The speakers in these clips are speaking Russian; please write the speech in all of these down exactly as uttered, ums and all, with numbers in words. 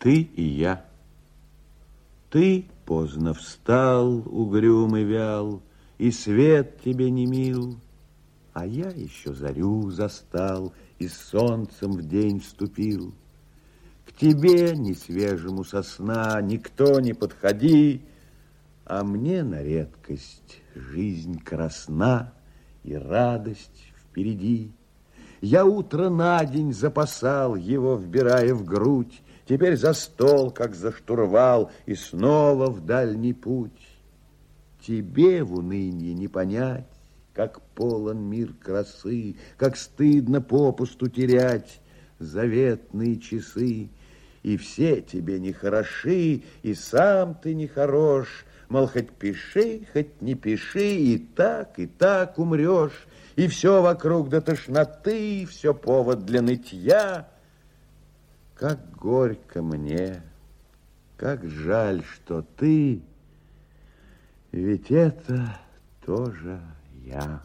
Ты и я. Ты поздно встал, угрюмый вял, и свет тебе не мил, а я еще зарю застал и с солнцем в день вступил. К тебе, ни свежему со сна, никто не подходи, а мне на редкость жизнь красна и радость впереди. Я утро на день запасал, его вбирая в грудь, теперь за стол, как за штурвал, и снова в дальний путь. Тебе в унынье не понять, как полон мир красы, как стыдно попусту терять заветные часы. И все тебе не хороши, и сам ты не хорош, мол, хоть пиши, хоть не пиши, и так, и так умрешь. И все вокруг до тошноты, все повод для нытья. Как горько мне, как жаль, что ты, ведь это тоже я.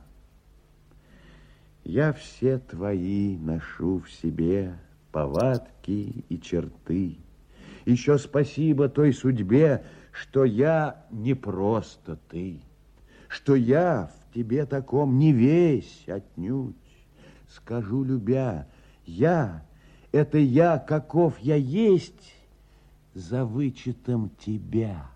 Я все твои ношу в себе повадки и черты. Еще спасибо той судьбе, что я не просто ты, что я в тебе таком не весь отнюдь. Скажу, любя, я, это я, каков я есть, за вычетом тебя.